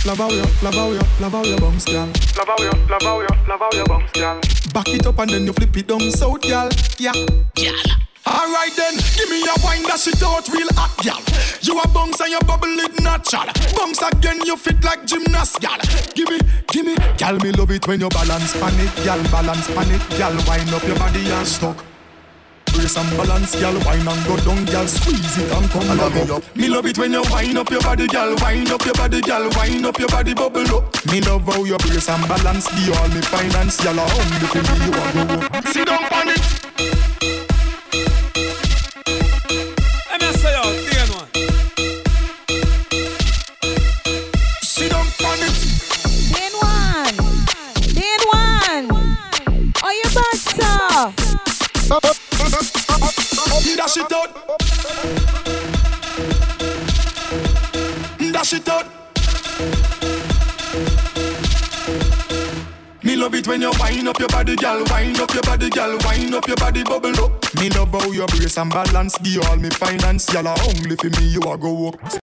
love how you bounce, girl. Love how you bounce, girl. Back it up and then you flip it down south, girl. Yeah. Alright then, give me a wine that shit out real hot, gal. You a bounce and you bubble it natural. Bounce again, you fit like gymnast, gal. Give me, gal, me love it when you balance pan it, gal. Balance pan it, gal. Wind up your body and stuck. Brace and balance, gal. Wine and go down, gal. Squeeze it and come back up. Me love it when you wind up your body, gal. Wind up your body, gal. Wind up your body, bubble up. Me love how you brace and balance. The all me finance, gal. Only for me you a go. Sit down pan it. Dash it out. Dash it out. Me love it when you wind up your body, girl. Wind up your body, girl. Wind up your body, bubble up. Me love how you brace and balance. The all me finance, y'all. Only for me you a go up.